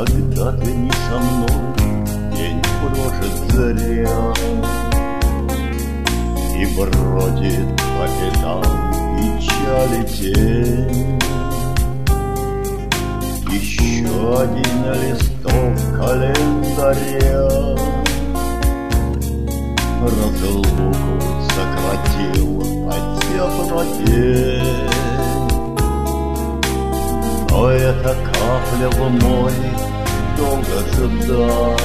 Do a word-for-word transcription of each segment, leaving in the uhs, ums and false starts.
Когда ты не со мной, день прожит зря, и бродит по пятам печали тень. Еще один листок календаря разлуку сократил по теплоте. Но эта капля в мой долго ждал.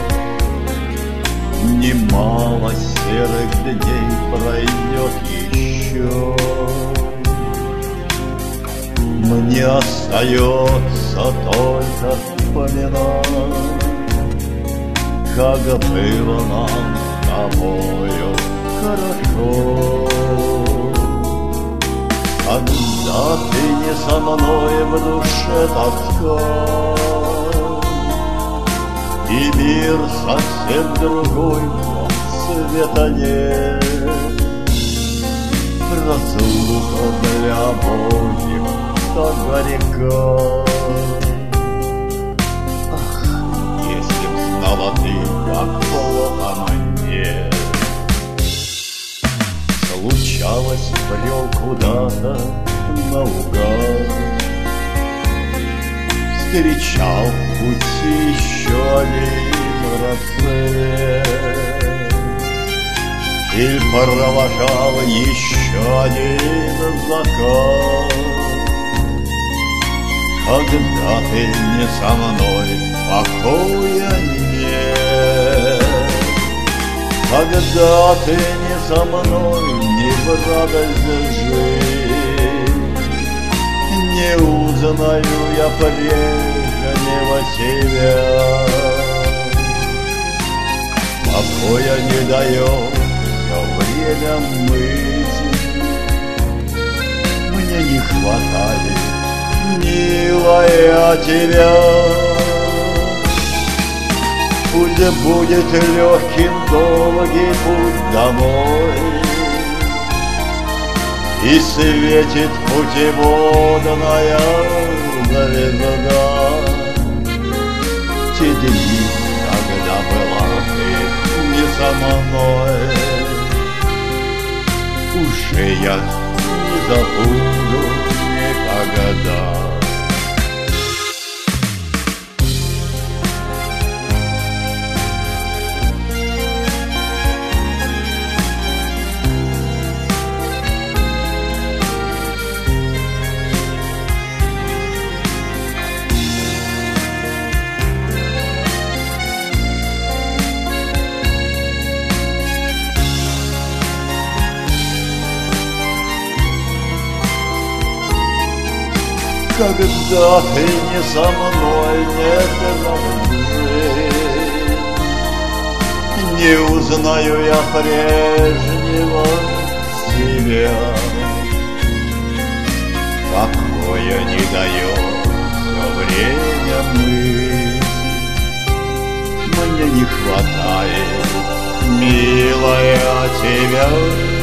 Немало серых дней пройдет еще. Мне остается только вспоминать, как было нам с тобою хорошо. Когда ты не со мной, в душе тоска, и мир совсем другой, но света нет. Разлука для обоих так горька. Ах, если б знала ты, как плохо мне. Случалось, брел куда-то наугад, встречал в пути еще один рассвет, или провожал еще один закат. Когда ты не со мной, покоя нет. Когда ты не со мной, не в радость жить. Не узнаю я прежнего себя. Покоя не дает все время мысль. Мне не хватает, милая, тебя. Пусть будет легким долгий путь домой, и светит путеводная звезда. Те дни, когда была ты не со мной, уже я не забуду никогда. Когда ты не со мной, нет жизни, не узнаю я прежнего себя. Покоя не дает все время мысль. Мне не хватает, милая, тебя.